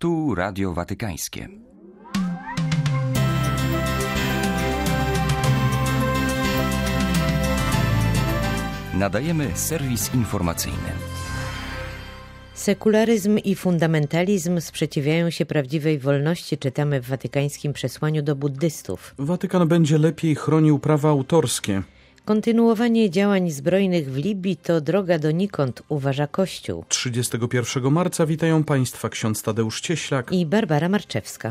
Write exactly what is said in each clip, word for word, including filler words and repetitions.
Tu Radio Watykańskie. Nadajemy serwis informacyjny. Sekularyzm i fundamentalizm sprzeciwiają się prawdziwej wolności, czytamy w watykańskim przesłaniu do buddystów. Watykan będzie lepiej chronił prawa autorskie. Kontynuowanie działań zbrojnych w Libii to droga donikąd, uważa Kościół. trzydziestego pierwszego marca witają Państwa ksiądz Tadeusz Cieślak i Barbara Marczewska.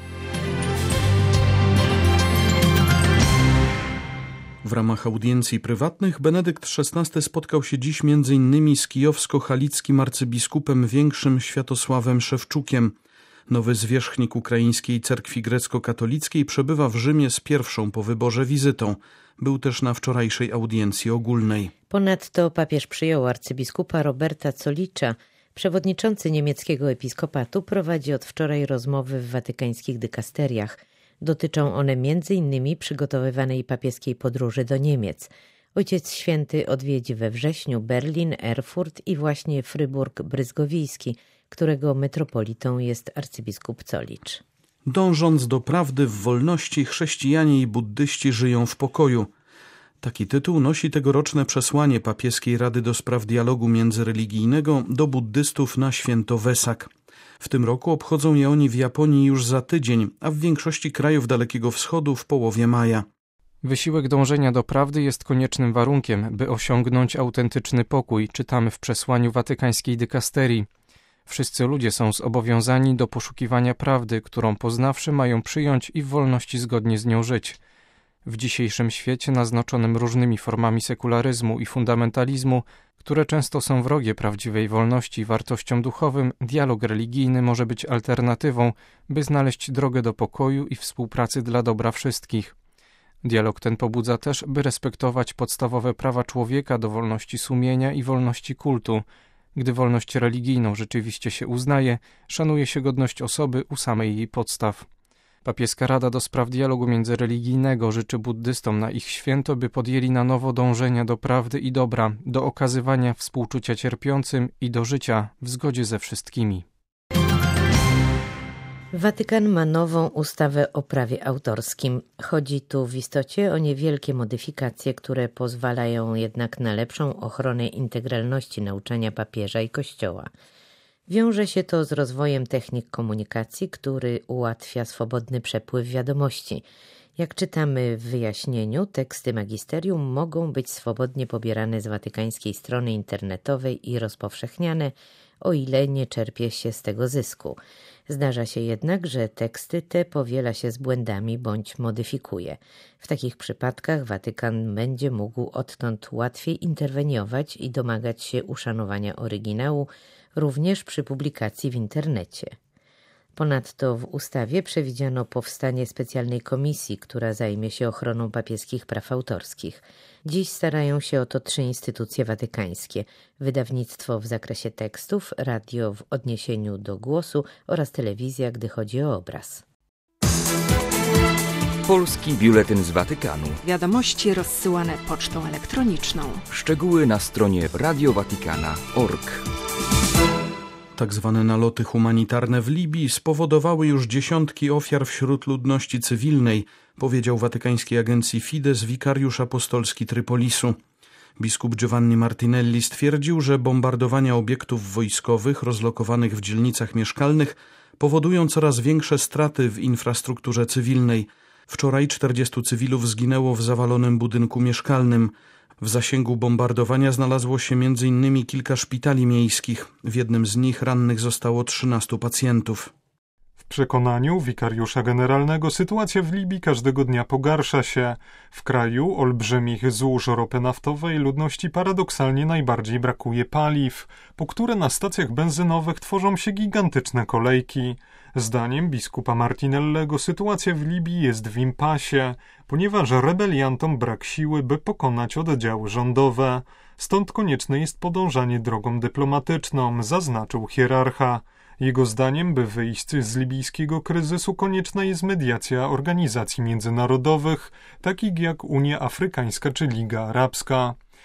W ramach audiencji prywatnych Benedykt szesnasty spotkał się dziś między innymi z kijowsko-halickim arcybiskupem większym Światosławem Szewczukiem. Nowy zwierzchnik ukraińskiej cerkwi grecko-katolickiej przebywa w Rzymie z pierwszą po wyborze wizytą. Był też na wczorajszej audiencji ogólnej. Ponadto papież przyjął arcybiskupa Roberta Zolicza. Przewodniczący niemieckiego episkopatu prowadzi od wczoraj rozmowy w watykańskich dykasteriach. Dotyczą one między innymi przygotowywanej papieskiej podróży do Niemiec. Ojciec Święty odwiedzi we wrześniu Berlin, Erfurt i właśnie Fryburg Bryzgowijski, którego metropolitą jest arcybiskup Zolicz. Dążąc do prawdy w wolności, chrześcijanie i buddyści żyją w pokoju. Taki tytuł nosi tegoroczne przesłanie papieskiej Rady do Spraw Dialogu Międzyreligijnego do buddystów na święto Wesak. W tym roku obchodzą je oni w Japonii już za tydzień, a w większości krajów Dalekiego Wschodu w połowie maja. Wysiłek dążenia do prawdy jest koniecznym warunkiem, by osiągnąć autentyczny pokój, czytamy w przesłaniu watykańskiej dykasterii. Wszyscy ludzie są zobowiązani do poszukiwania prawdy, którą poznawszy mają przyjąć i w wolności zgodnie z nią żyć. W dzisiejszym świecie naznaczonym różnymi formami sekularyzmu i fundamentalizmu, które często są wrogie prawdziwej wolności i wartościom duchowym, dialog religijny może być alternatywą, by znaleźć drogę do pokoju i współpracy dla dobra wszystkich. Dialog ten pobudza też, by respektować podstawowe prawa człowieka do wolności sumienia i wolności kultu. Gdy wolność religijną rzeczywiście się uznaje, szanuje się godność osoby u samej jej podstaw. Papieska Rada do Spraw Dialogu Międzyreligijnego życzy buddystom na ich święto, by podjęli na nowo dążenia do prawdy i dobra, do okazywania współczucia cierpiącym i do życia w zgodzie ze wszystkimi. Watykan ma nową ustawę o prawie autorskim. Chodzi tu w istocie o niewielkie modyfikacje, które pozwalają jednak na lepszą ochronę integralności nauczania papieża i Kościoła. Wiąże się to z rozwojem technik komunikacji, który ułatwia swobodny przepływ wiadomości. Jak czytamy w wyjaśnieniu, teksty magisterium mogą być swobodnie pobierane z watykańskiej strony internetowej i rozpowszechniane, o ile nie czerpie się z tego zysku. Zdarza się jednak, że teksty te powiela się z błędami bądź modyfikuje. W takich przypadkach Watykan będzie mógł odtąd łatwiej interweniować i domagać się uszanowania oryginału, również przy publikacji w internecie. Ponadto w ustawie przewidziano powstanie specjalnej komisji, która zajmie się ochroną papieskich praw autorskich. Dziś starają się o to trzy instytucje watykańskie: wydawnictwo w zakresie tekstów, radio w odniesieniu do głosu oraz telewizja, gdy chodzi o obraz. Polski Biuletyn z Watykanu. Wiadomości rozsyłane pocztą elektroniczną. Szczegóły na stronie radio watykana kropka org. Tak zwane naloty humanitarne w Libii spowodowały już dziesiątki ofiar wśród ludności cywilnej, powiedział watykańskiej agencji Fides wikariusz apostolski Trypolisu. Biskup Giovanni Martinelli stwierdził, że bombardowania obiektów wojskowych rozlokowanych w dzielnicach mieszkalnych powodują coraz większe straty w infrastrukturze cywilnej. Wczoraj czterdziestu cywilów zginęło w zawalonym budynku mieszkalnym. W zasięgu bombardowania znalazło się między innymi kilka szpitali miejskich. W jednym z nich rannych zostało trzynastu pacjentów. W przekonaniu wikariusza generalnego sytuacja w Libii każdego dnia pogarsza się. W kraju olbrzymich złóż ropy naftowej ludności paradoksalnie najbardziej brakuje paliw, po które na stacjach benzynowych tworzą się gigantyczne kolejki. Zdaniem biskupa Martinellego sytuacja w Libii jest w impasie, ponieważ rebeliantom brak siły, by pokonać oddziały rządowe. Stąd konieczne jest podążanie drogą dyplomatyczną, zaznaczył hierarcha. Jego zdaniem, by wyjść z libijskiego kryzysu, konieczna jest mediacja organizacji międzynarodowych, takich jak Unia Afrykańska czy Liga Arabska.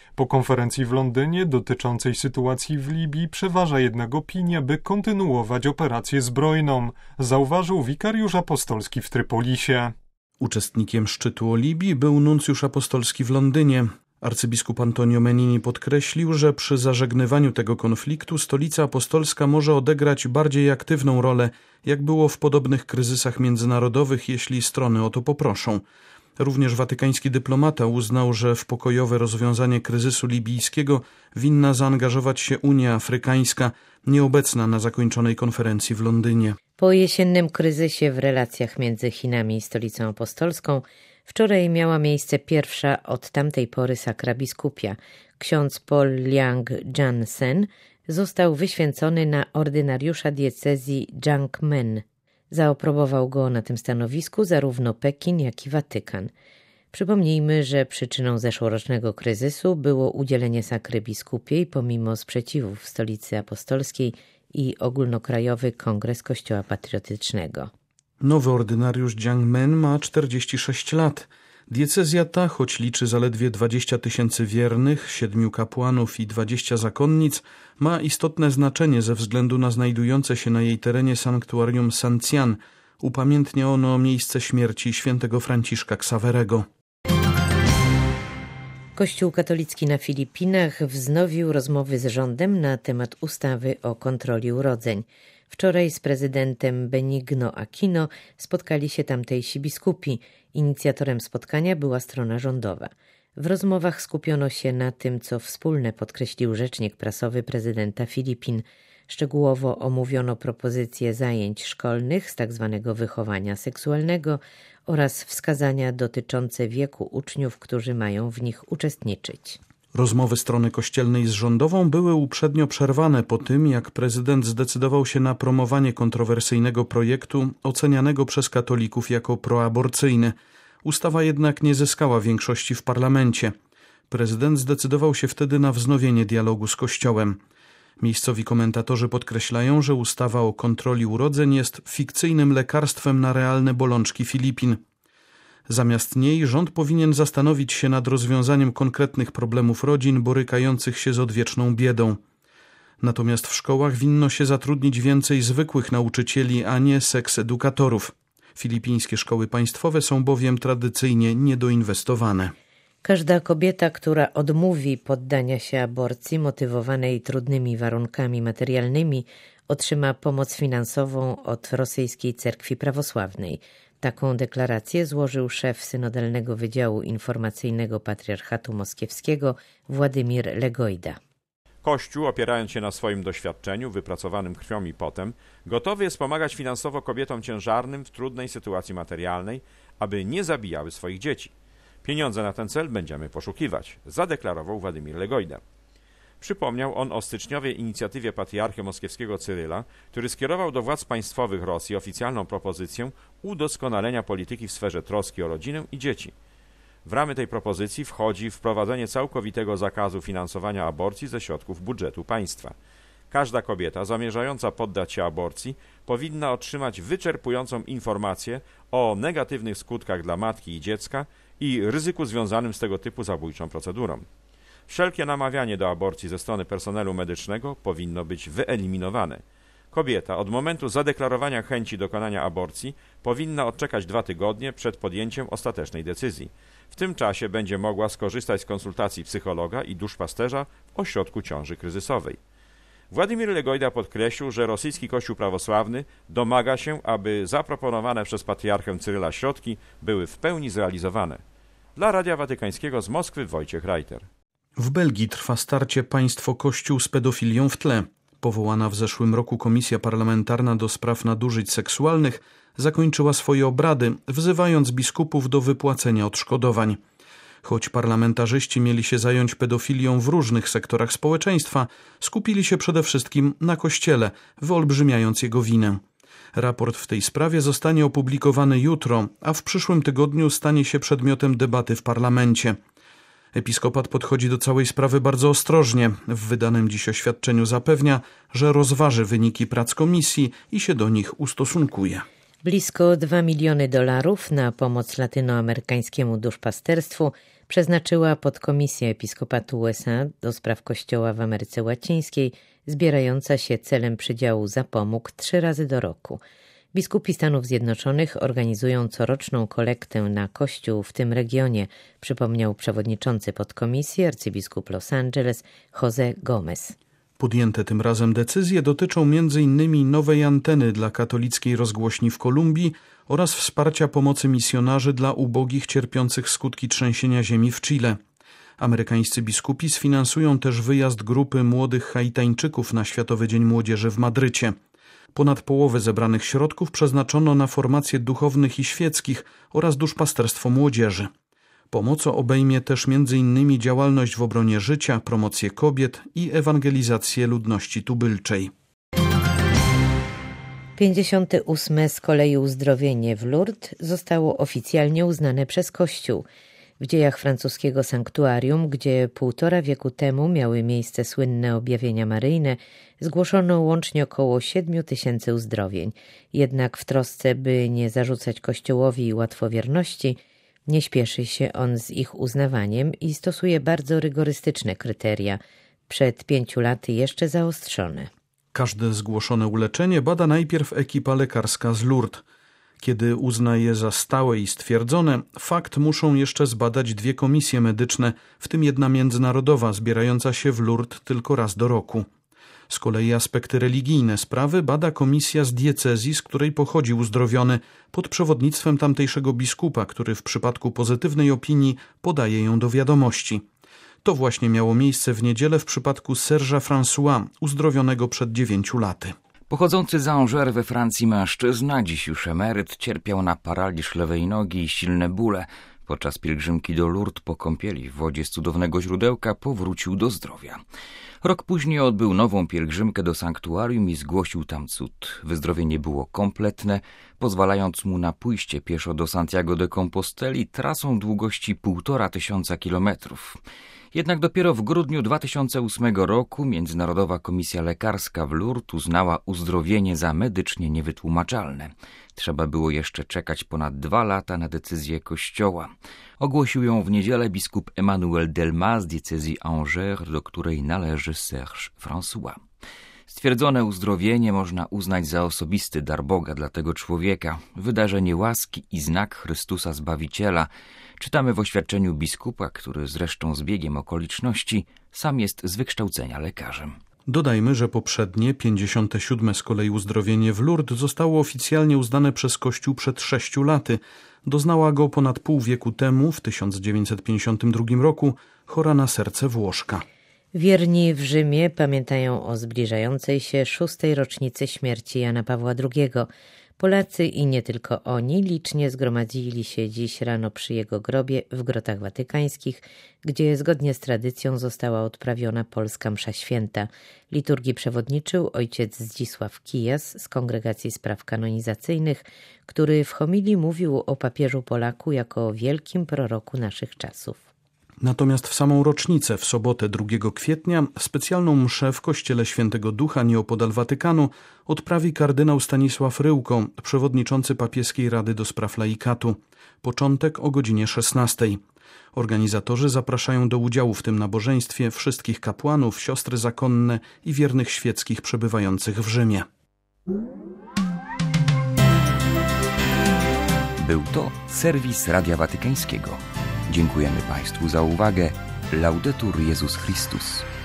Po konferencji w Londynie dotyczącej sytuacji w Libii przeważa jednak opinia, by kontynuować operację zbrojną, zauważył wikariusz apostolski w Trypolisie. Uczestnikiem szczytu o Libii był nuncjusz apostolski w Londynie. Arcybiskup Antonio Menini podkreślił, że przy zażegnywaniu tego konfliktu stolica apostolska może odegrać bardziej aktywną rolę, jak było w podobnych kryzysach międzynarodowych, jeśli strony o to poproszą. Również watykański dyplomata uznał, że w pokojowe rozwiązanie kryzysu libijskiego winna zaangażować się Unia Afrykańska, nieobecna na zakończonej konferencji w Londynie. Po jesiennym kryzysie w relacjach między Chinami i Stolicą Apostolską wczoraj miała miejsce pierwsza od tamtej pory sakra biskupia. Ksiądz Paul Liang Jansen został wyświęcony na ordynariusza diecezji Jiangmen. Zaoprobował go na tym stanowisku zarówno Pekin, jak i Watykan. Przypomnijmy, że przyczyną zeszłorocznego kryzysu było udzielenie sakry biskupiej pomimo sprzeciwów Stolicy Apostolskiej i ogólnokrajowy Kongres Kościoła Patriotycznego. Nowy ordynariusz Jiangmen ma czterdzieści sześć lat. Diecezja ta, choć liczy zaledwie dwadzieścia tysięcy wiernych, siedmiu kapłanów i dwadzieścia zakonnic, ma istotne znaczenie ze względu na znajdujące się na jej terenie sanktuarium Sancian. Upamiętnia ono miejsce śmierci świętego Franciszka Ksawerego. Kościół katolicki na Filipinach wznowił rozmowy z rządem na temat ustawy o kontroli urodzeń. Wczoraj z prezydentem Benigno Aquino spotkali się tamtejsi biskupi. Inicjatorem spotkania była strona rządowa. W rozmowach skupiono się na tym, co wspólne podkreślił rzecznik prasowy prezydenta Filipin. Szczegółowo omówiono propozycje zajęć szkolnych z tzw. wychowania seksualnego oraz wskazania dotyczące wieku uczniów, którzy mają w nich uczestniczyć. Rozmowy strony kościelnej z rządową były uprzednio przerwane po tym, jak prezydent zdecydował się na promowanie kontrowersyjnego projektu ocenianego przez katolików jako proaborcyjny. Ustawa jednak nie zyskała większości w parlamencie. Prezydent zdecydował się wtedy na wznowienie dialogu z Kościołem. Miejscowi komentatorzy podkreślają, że ustawa o kontroli urodzeń jest fikcyjnym lekarstwem na realne bolączki Filipin. Zamiast niej rząd powinien zastanowić się nad rozwiązaniem konkretnych problemów rodzin borykających się z odwieczną biedą. Natomiast w szkołach winno się zatrudnić więcej zwykłych nauczycieli, a nie seksedukatorów. Filipińskie szkoły państwowe są bowiem tradycyjnie niedoinwestowane. Każda kobieta, która odmówi poddania się aborcji motywowanej trudnymi warunkami materialnymi, otrzyma pomoc finansową od rosyjskiej cerkwi prawosławnej. Taką deklarację złożył szef synodalnego wydziału informacyjnego Patriarchatu Moskiewskiego Władimir Legojda. Kościół, opierając się na swoim doświadczeniu, wypracowanym krwią i potem, gotowy jest pomagać finansowo kobietom ciężarnym w trudnej sytuacji materialnej, aby nie zabijały swoich dzieci. Pieniądze na ten cel będziemy poszukiwać, zadeklarował Władimir Legojda. Przypomniał on o styczniowej inicjatywie patriarchy moskiewskiego Cyryla, który skierował do władz państwowych Rosji oficjalną propozycję udoskonalenia polityki w sferze troski o rodzinę i dzieci. W ramy tej propozycji wchodzi wprowadzenie całkowitego zakazu finansowania aborcji ze środków budżetu państwa. Każda kobieta zamierzająca poddać się aborcji powinna otrzymać wyczerpującą informację o negatywnych skutkach dla matki i dziecka i ryzyku związanym z tego typu zabójczą procedurą. Wszelkie namawianie do aborcji ze strony personelu medycznego powinno być wyeliminowane. Kobieta od momentu zadeklarowania chęci dokonania aborcji powinna odczekać dwa tygodnie przed podjęciem ostatecznej decyzji. W tym czasie będzie mogła skorzystać z konsultacji psychologa i duszpasterza w ośrodku ciąży kryzysowej. Władimir Legojda podkreślił, że rosyjski Kościół prawosławny domaga się, aby zaproponowane przez patriarchę Cyryla środki były w pełni zrealizowane. Dla Radia Watykańskiego z Moskwy Wojciech Reiter. W Belgii trwa starcie państwo-kościół z pedofilią w tle. Powołana w zeszłym roku Komisja Parlamentarna do Spraw Nadużyć Seksualnych zakończyła swoje obrady, wzywając biskupów do wypłacenia odszkodowań. Choć parlamentarzyści mieli się zająć pedofilią w różnych sektorach społeczeństwa, skupili się przede wszystkim na Kościele, wyolbrzymiając jego winę. Raport w tej sprawie zostanie opublikowany jutro, a w przyszłym tygodniu stanie się przedmiotem debaty w parlamencie. Episkopat podchodzi do całej sprawy bardzo ostrożnie. W wydanym dziś oświadczeniu zapewnia, że rozważy wyniki prac komisji i się do nich ustosunkuje. Blisko dwa miliony dolarów na pomoc latynoamerykańskiemu duszpasterstwu przeznaczyła Podkomisja Episkopatu U S A do spraw Kościoła w Ameryce Łacińskiej, zbierająca się celem przydziału zapomóg trzy razy do roku. Biskupi Stanów Zjednoczonych organizują coroczną kolektę na Kościół w tym regionie, przypomniał przewodniczący podkomisji arcybiskup Los Angeles José Gomez. Podjęte tym razem decyzje dotyczą między innymi nowej anteny dla katolickiej rozgłośni w Kolumbii oraz wsparcia pomocy misjonarzy dla ubogich cierpiących skutki trzęsienia ziemi w Chile. Amerykańscy biskupi sfinansują też wyjazd grupy młodych Haitańczyków na Światowy Dzień Młodzieży w Madrycie. Ponad połowę zebranych środków przeznaczono na formacje duchownych i świeckich oraz duszpasterstwo młodzieży. Pomoc obejmie też między innymi działalność w obronie życia, promocję kobiet i ewangelizację ludności tubylczej. pięćdziesiąte ósme z kolei uzdrowienie w Lourdes zostało oficjalnie uznane przez Kościół. W dziejach francuskiego sanktuarium, gdzie półtora wieku temu miały miejsce słynne objawienia maryjne, zgłoszono łącznie około siedmiu tysięcy uzdrowień. Jednak w trosce, by nie zarzucać Kościołowi łatwowierności, nie śpieszy się on z ich uznawaniem i stosuje bardzo rygorystyczne kryteria, przed pięciu laty jeszcze zaostrzone. Każde zgłoszone uleczenie bada najpierw ekipa lekarska z Lourdes. Kiedy uzna je za stałe i stwierdzone, fakt muszą jeszcze zbadać dwie komisje medyczne, w tym jedna międzynarodowa, zbierająca się w Lourdes tylko raz do roku. Z kolei aspekty religijne sprawy bada komisja z diecezji, z której pochodzi uzdrowiony, pod przewodnictwem tamtejszego biskupa, który w przypadku pozytywnej opinii podaje ją do wiadomości. To właśnie miało miejsce w niedzielę w przypadku Serge'a François, uzdrowionego przed dziewięciu laty. Pochodzący z Angers we Francji mężczyzna, dziś już emeryt, cierpiał na paraliż lewej nogi i silne bóle. Podczas pielgrzymki do Lourdes po kąpieli w wodzie z cudownego źródełka powrócił do zdrowia. Rok później odbył nową pielgrzymkę do sanktuarium i zgłosił tam cud. Wyzdrowienie było kompletne, pozwalając mu na pójście pieszo do Santiago de Composteli trasą długości półtora tysiąca kilometrów. Jednak dopiero w grudniu dwa tysiące ósmego roku Międzynarodowa Komisja Lekarska w Lourdes uznała uzdrowienie za medycznie niewytłumaczalne. Trzeba było jeszcze czekać ponad dwa lata na decyzję Kościoła. Ogłosił ją w niedzielę biskup Emmanuel Delmas z diecezji Angers, do której należy Serge François. Stwierdzone uzdrowienie można uznać za osobisty dar Boga dla tego człowieka, wydarzenie łaski i znak Chrystusa Zbawiciela. Czytamy w oświadczeniu biskupa, który zresztą z biegiem okoliczności sam jest z wykształcenia lekarzem. Dodajmy, że poprzednie, pięćdziesiąte siódme z kolei uzdrowienie w Lourdes zostało oficjalnie uznane przez Kościół przed sześciu laty. Doznała go ponad pół wieku temu, w tysiąc dziewięćset pięćdziesiątym drugim roku, chora na serce Włoszka. Wierni w Rzymie pamiętają o zbliżającej się szóstej rocznicy śmierci Jana Pawła drugiego. Polacy i nie tylko oni licznie zgromadzili się dziś rano przy jego grobie w Grotach Watykańskich, gdzie zgodnie z tradycją została odprawiona polska msza święta. Liturgii przewodniczył ojciec Zdzisław Kijas z Kongregacji Spraw Kanonizacyjnych, który w homilii mówił o papieżu Polaku jako o wielkim proroku naszych czasów. Natomiast w samą rocznicę, w sobotę drugiego kwietnia, specjalną mszę w kościele Świętego Ducha nieopodal Watykanu odprawi kardynał Stanisław Ryłko, przewodniczący Papieskiej Rady do Spraw Laikatu. Początek o godzinie szesnastej. Organizatorzy zapraszają do udziału w tym nabożeństwie wszystkich kapłanów, siostry zakonne i wiernych świeckich przebywających w Rzymie. Był to serwis Radia Watykańskiego. Dziękujemy Państwu za uwagę. Laudetur Jezus Chrystus.